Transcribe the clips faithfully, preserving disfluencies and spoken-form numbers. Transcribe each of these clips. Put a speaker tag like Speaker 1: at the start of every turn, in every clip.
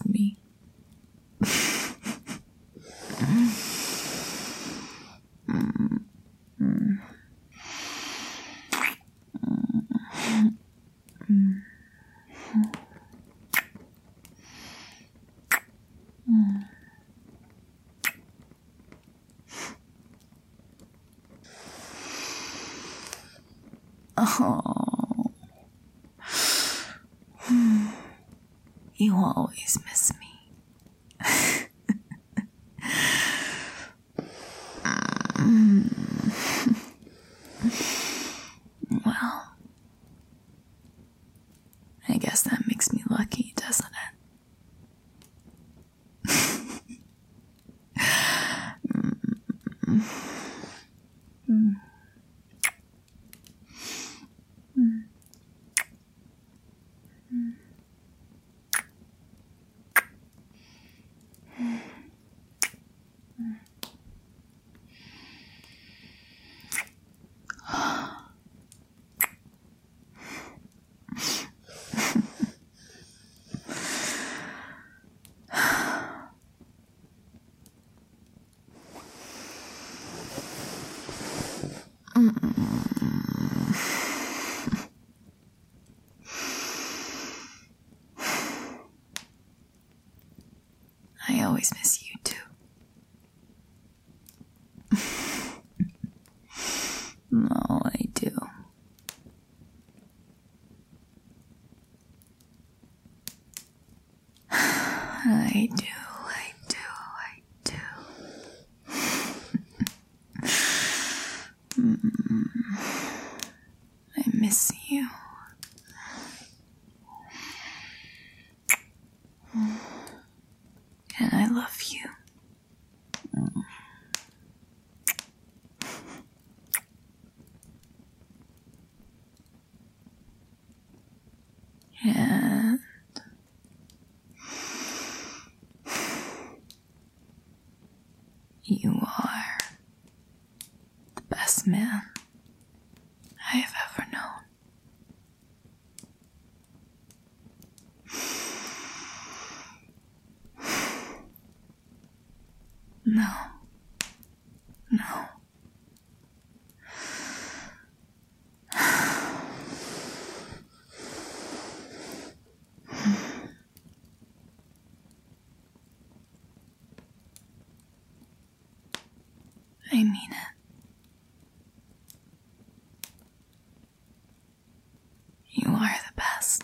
Speaker 1: missed me. Oh, you always miss me. Well, I guess that makes me lucky, doesn't it? I always miss you too. No, I do. I do, I do, I do. Mm, I miss you. And I love you. And you are the best man I have ever known. No. No. I mean it. You are the best.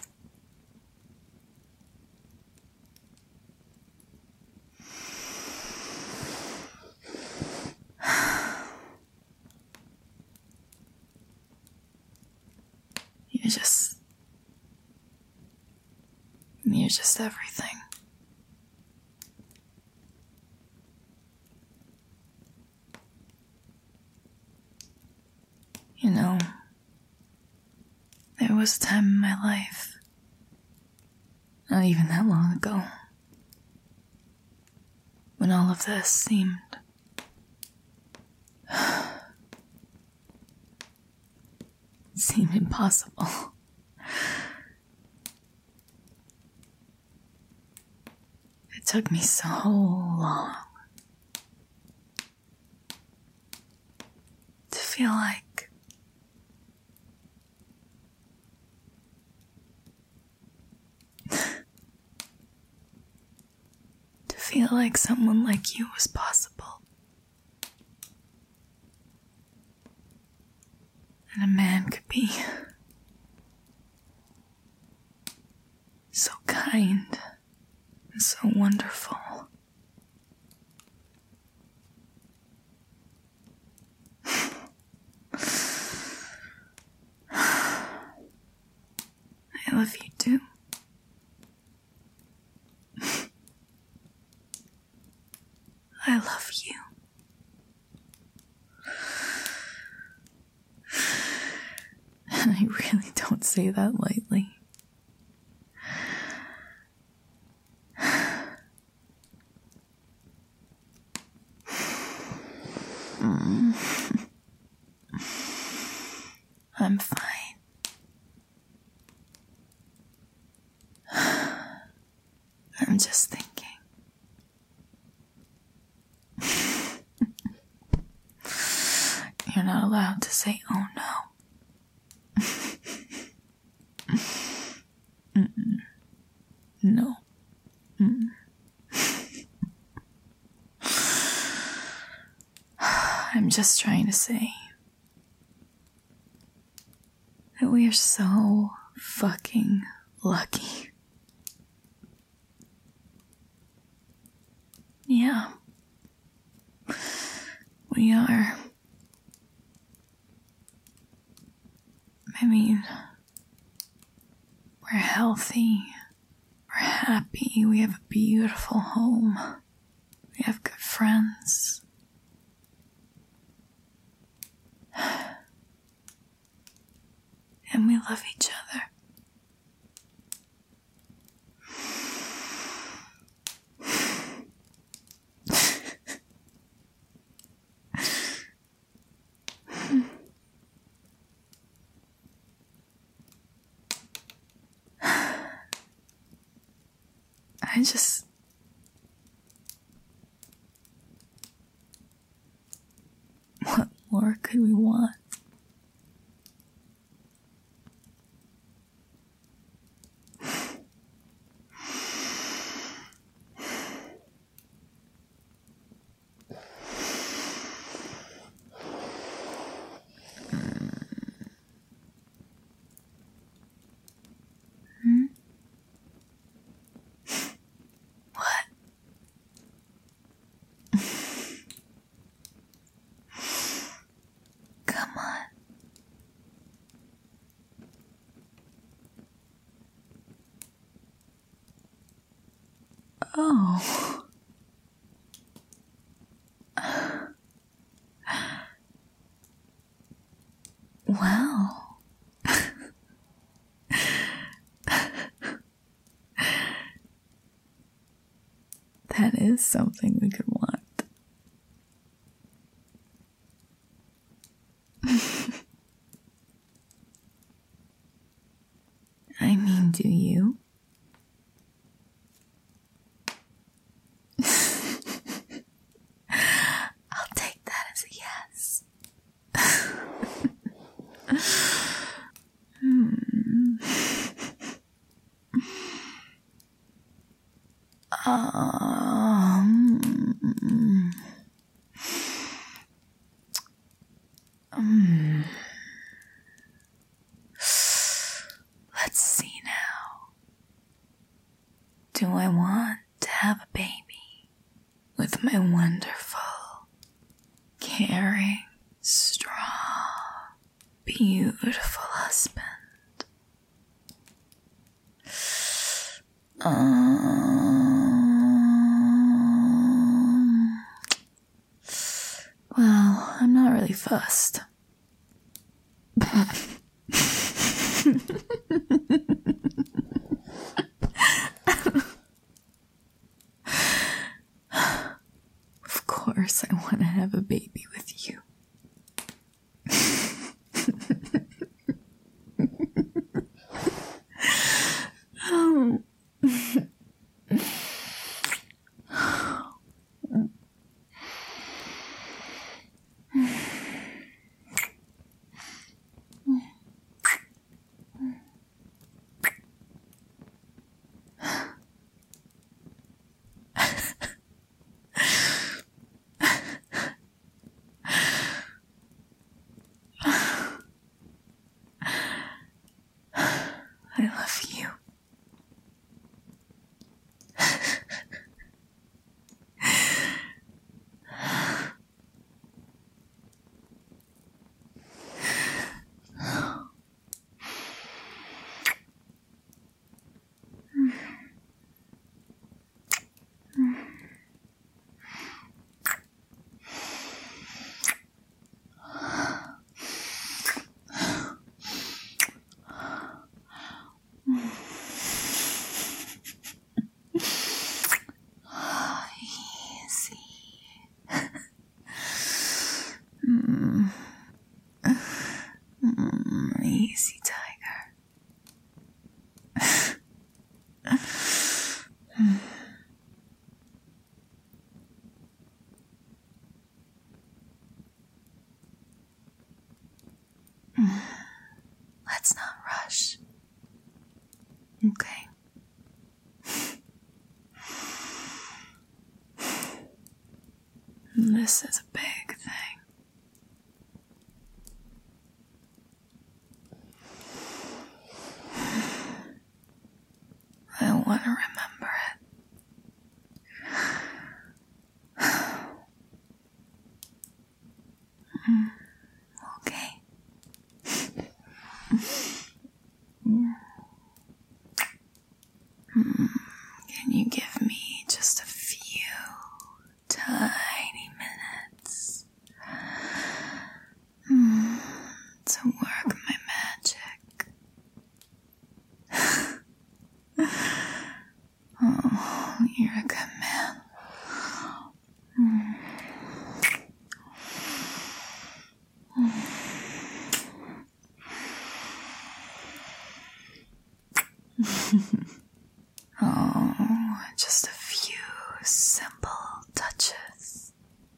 Speaker 1: You're just... You're just everything. You know, there was a time in my life, not even that long ago, when all of this seemed seemed impossible. It took me so long to feel like to feel like someone like you was possible. And a man could be so kind and so wonderful. I love you too. I love you. And I really don't say that lightly. Mm. I'm fine. I'm just not allowed to say oh no. Mm-mm. No. Mm-mm. I'm just trying to say that we are so fucking lucky. Yeah. We are. I mean, we're healthy, we're happy, we have a beautiful home, we have good friends. And we love each other. I just... What more could we want? Hmm? What? Come on. Oh. Wow. That is something we could want. I mean, do you? I'll take that as a yes. hmm. Um, um, let's see now. Do I want to have a baby with my wonderful, caring, strong, beautiful husband? Um, well, I'm not really fussed. Of course I want to have a baby with you. um. let's not rush. Okay. This is a big thing. I want to remember it. Okay. Can you give me just a few tiny minutes to work my magic? Oh, you're a good man. Oh, just a few simple touches.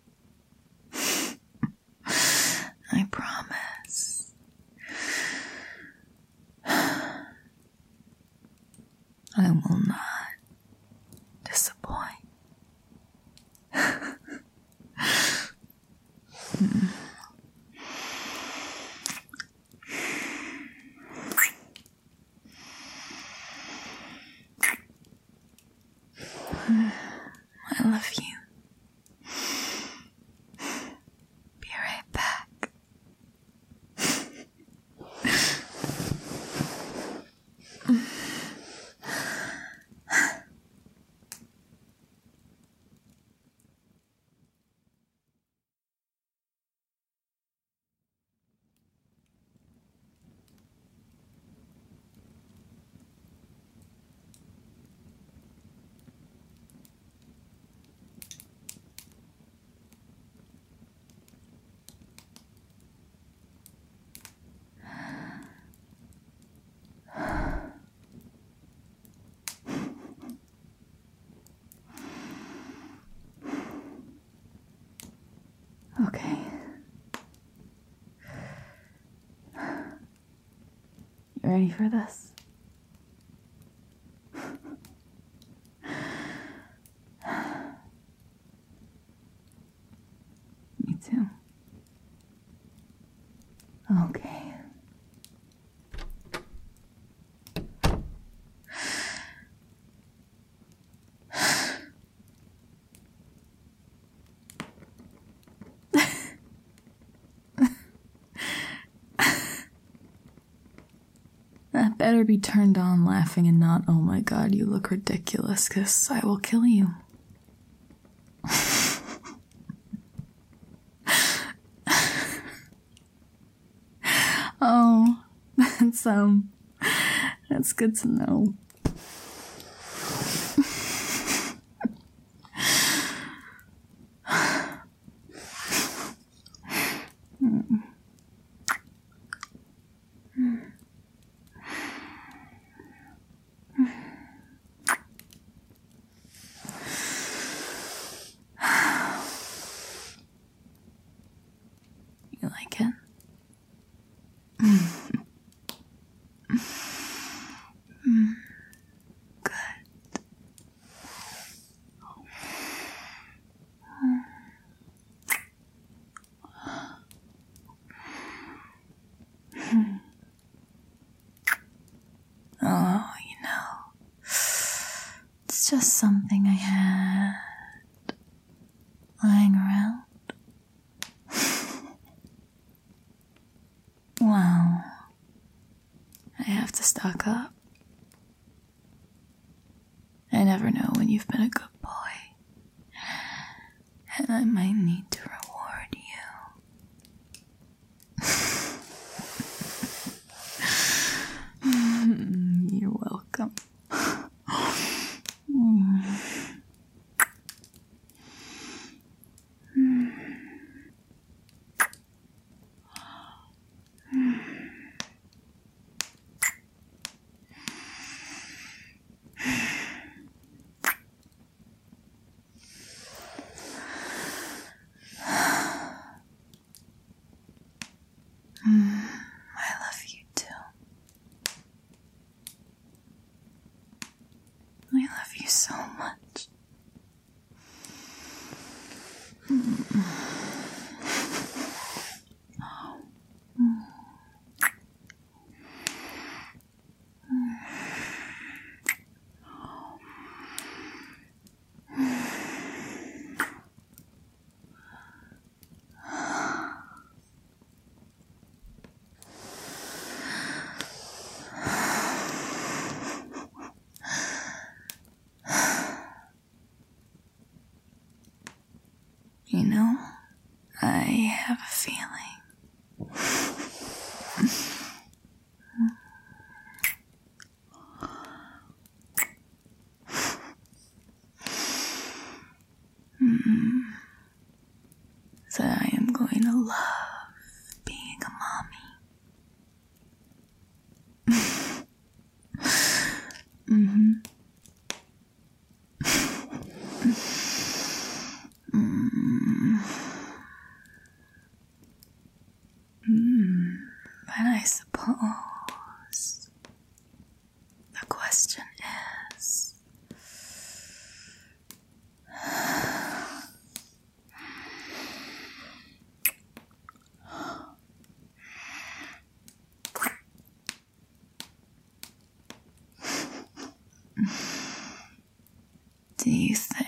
Speaker 1: I promise. I will not disappoint. I love you. Be right back. Okay. You ready for this? Me too. Okay. That better be turned on laughing and not, oh my god, you look ridiculous, 'cause I will kill you. Oh, that's, um, that's good to know. You like it? Good. Oh, you know, it's just something I had lying around. Well, I have to stock up. I never know when you've been a good boy, and I might need to reward you. You're welcome. You know, I have a feeling. Mm, that I am going to love being a mommy. mm-hmm. Mm. Mm. But I suppose the question is, do you think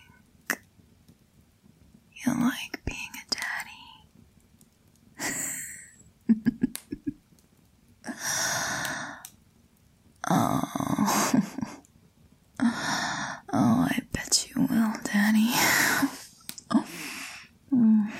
Speaker 1: you like being a daddy? Oh. Oh, I bet you will, Daddy. Oh. Mm.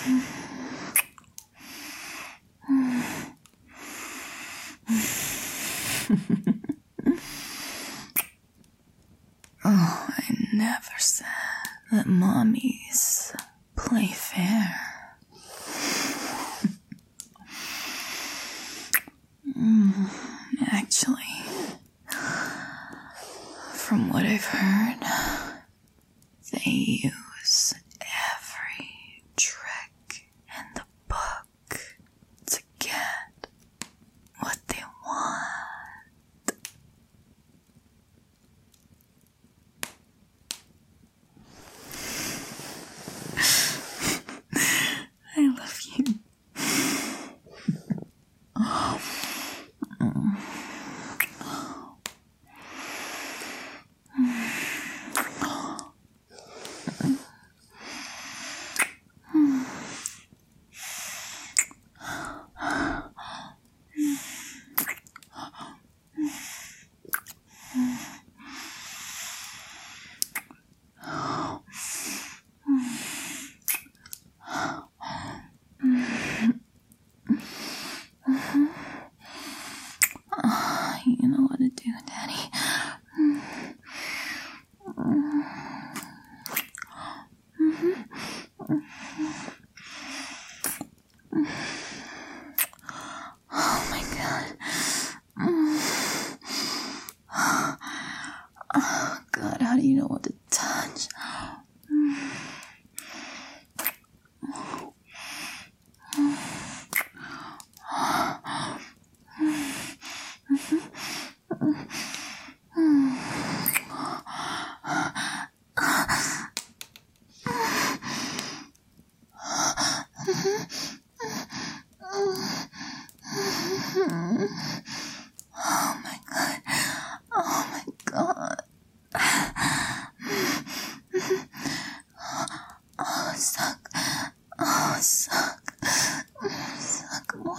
Speaker 1: Oh, I never said that mommies play fair. mm, actually, from what I've heard, they use every trick in the book to get what they want. I love you. Oh. Mm. Oh, you know what to do, Daddy. Oh my God. Oh God, how do you know what to touch? Oh my God. Oh my God. Oh, suck. Oh, suck. Suck more.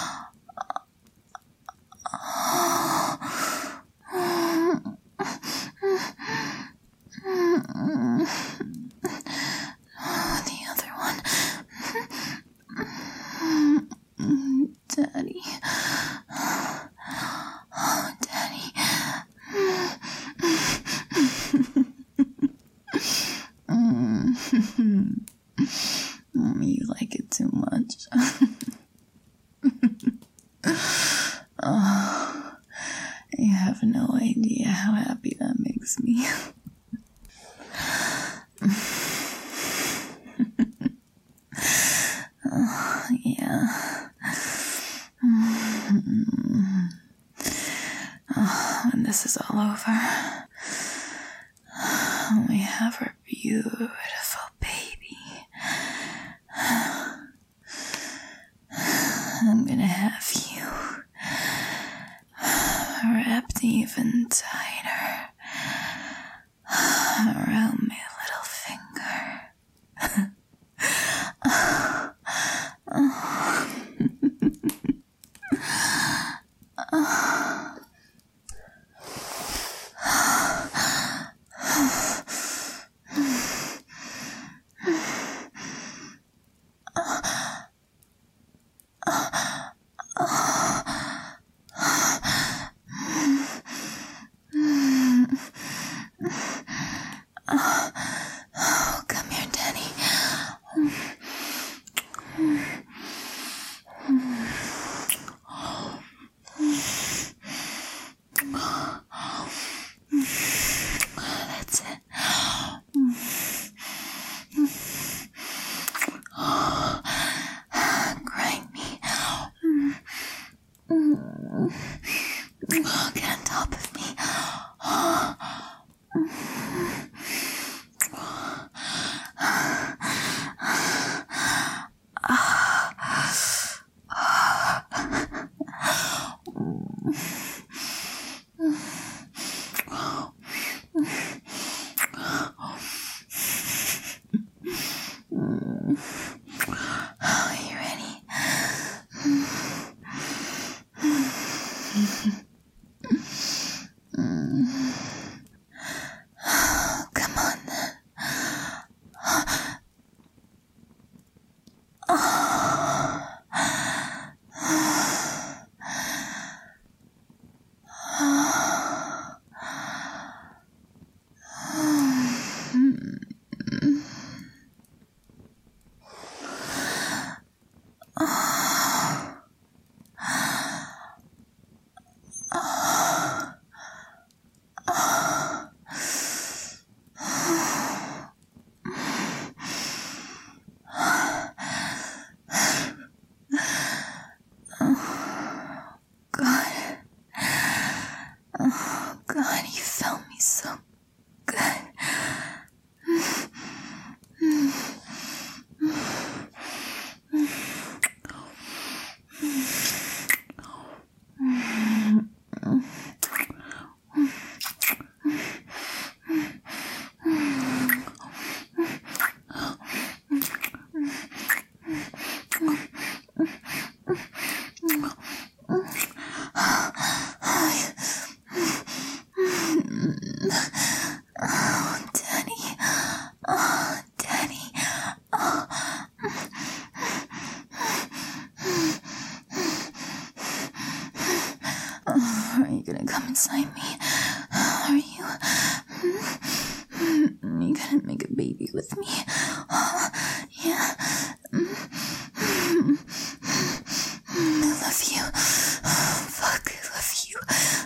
Speaker 1: Oh, the other one. Daddy. Oh, Daddy. You like it too much. Oh, you have no idea how happy that makes me. Oh, yeah. Oh, when this is all over, we have our beautiful baby make a baby with me. Yeah. I love you. Fuck, I love you.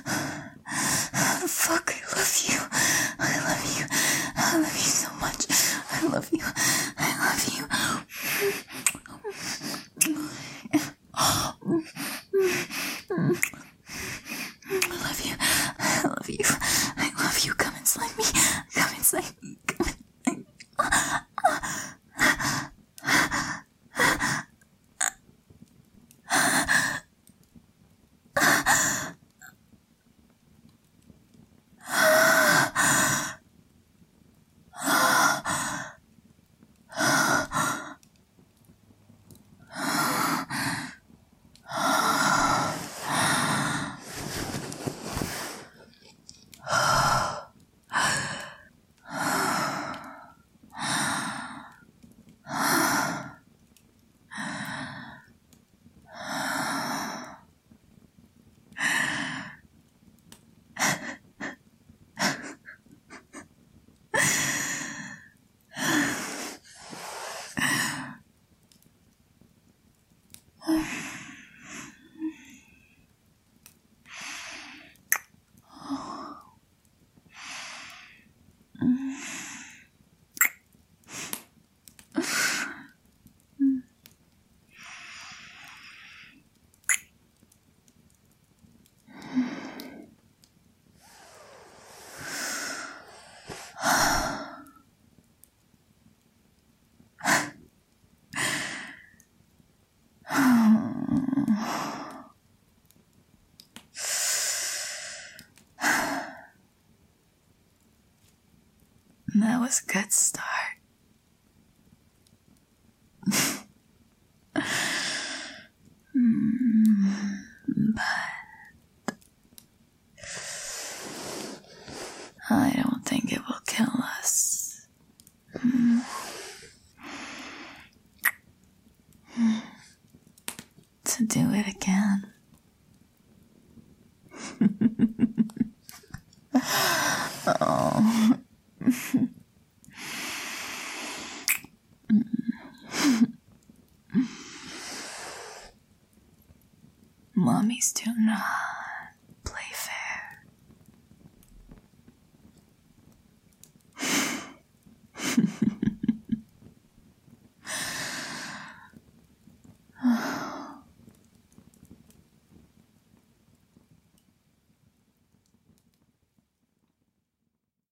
Speaker 1: Fuck, I love you. I love you. I love you so much. I love you. I love you. I love you. I love you. I love you. Come inside me. Come inside me. Come inside me. That was a good start. mm, but I don't think it will kill us. Mm. To do it again. Oh. Mommy's tuna.